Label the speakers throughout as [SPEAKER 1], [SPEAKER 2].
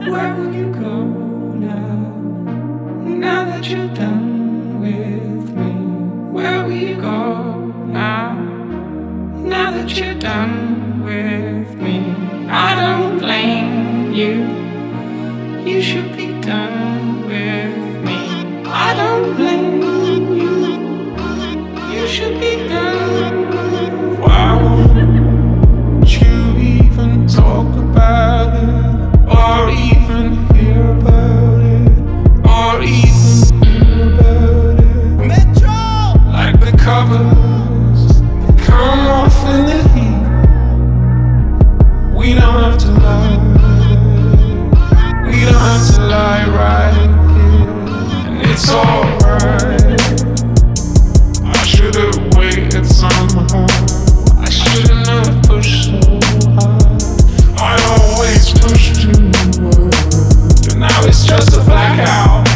[SPEAKER 1] Where will you go now? Now that you're done with me, where will you go now? Now that you're done with me, I don't blame you. You should be done with me. I don't blame you. You should be done. Why won't you even talk about it, or even hear about it, or even hear about it? Metro! Like the covers that come off in the heat. We don't have to lie. We don't have to lie right here, and it's alright. I should've waited somehow. I shouldn't have pushed so hard. I always push too hard, and now it's just a blackout.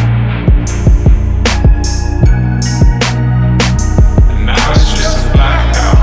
[SPEAKER 1] And now it's just a blackout.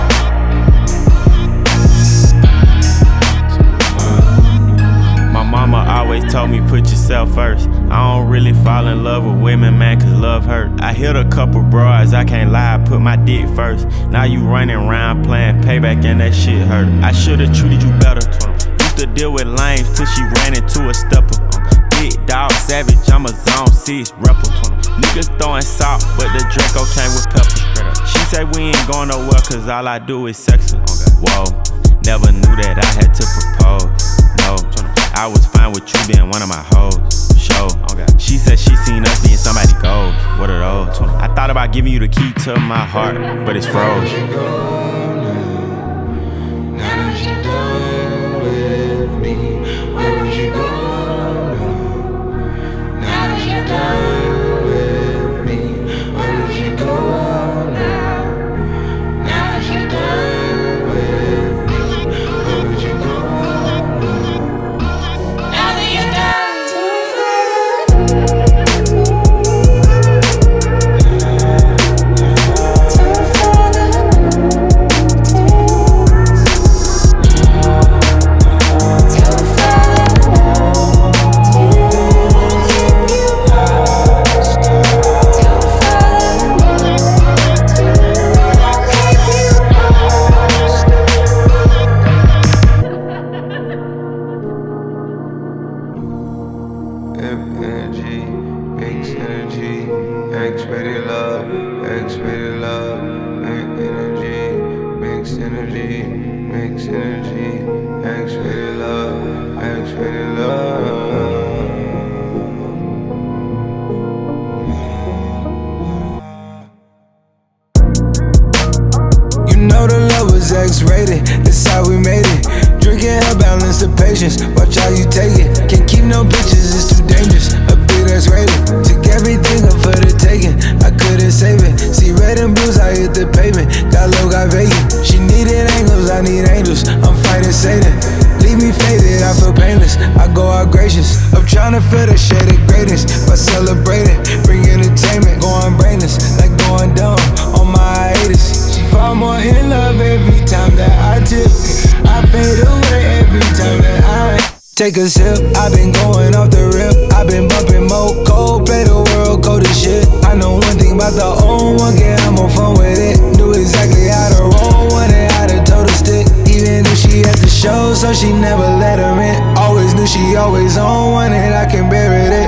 [SPEAKER 2] My mama always told me put yourself first. I don't really fall in love with women, man, cause love hurt. I hit a couple broads, I can't lie, I put my dick first. Now you running around playing payback and that shit hurt. I should've treated you better. Used to deal with lames till she ran into a stepper. Big dog savage, I'm a zone 6 rapper. Niggas throwing salt, but the Draco came with pepper. She say we ain't going nowhere cause all I do is sex her. Whoa, never knew that I had to propose. No, I was fine with you being one of my hoes. Show. She said she seen us being somebody goals. What are those? I thought about giving you the key to my heart, but it's froze.
[SPEAKER 3] Energy, makes energy, X-rated love, X-rated love, energy, makes energy, makes energy, X-rated love, X-rated love. You know the love was X-rated, that's how we made it. Drinking her balance of patience, watch how you take it. Can't keep no pictures, it's too dangerous. A big that's rated, took everything up for the taking. I couldn't save it. See red and blues, I hit the pavement. Got low, got vacant. She needed angles, I need angels. I'm fighting Satan. Leave me faded, I feel painless. I go out gracious. I'm trying to feel the shade of greatness by celebrating. Bring entertainment, going brainless, like going dumb on my hiatus. She fall more in love every time that I tip. I fade away every time that I take a sip. I've been going off the rip. I've been bumping more cold, play the world cold as shit. I know one thing about the old one, get I'm on fun with it. Knew exactly how to roll one and how to toe the stick. Even if she at the show, so she never let her in. Always knew she always on one and I can bear it.